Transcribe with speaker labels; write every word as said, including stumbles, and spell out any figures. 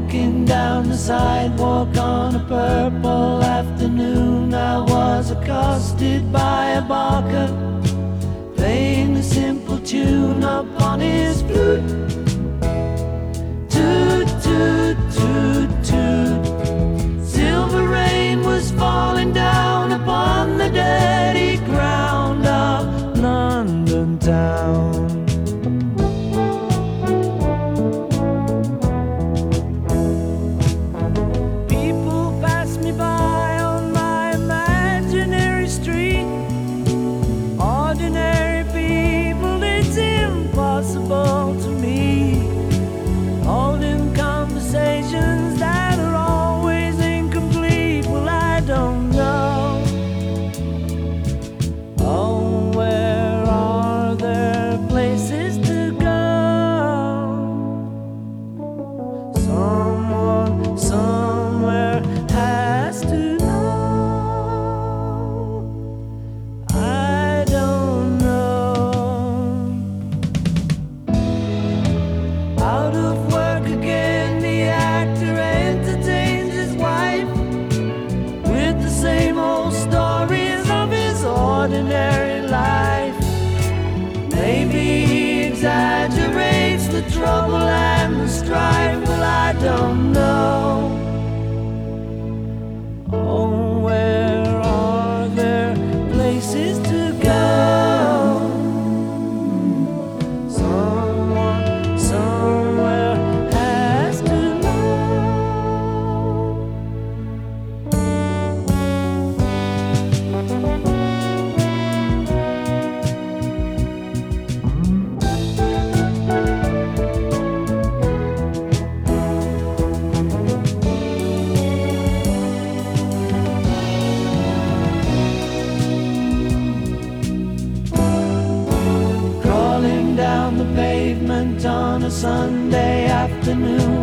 Speaker 1: Walking down the sidewalk on a purple afternoon, I was accosted by a barker playing a simple tune upon his flute. Toot, toot, toot, toot. Silver rain was falling down upon the dirty ground of London town. To me, holding conversations that are always incomplete. Well, I don't know. Oh, where are there places to go? Someone, somewhere has to know. I don't know. Out of work again, the actor entertains his wife with the same old stories of his ordinary life. Maybe he exaggerates the trouble and the strife. Well, I don't know. Oh, where are there places to go? Down the pavement on a Sunday afternoon,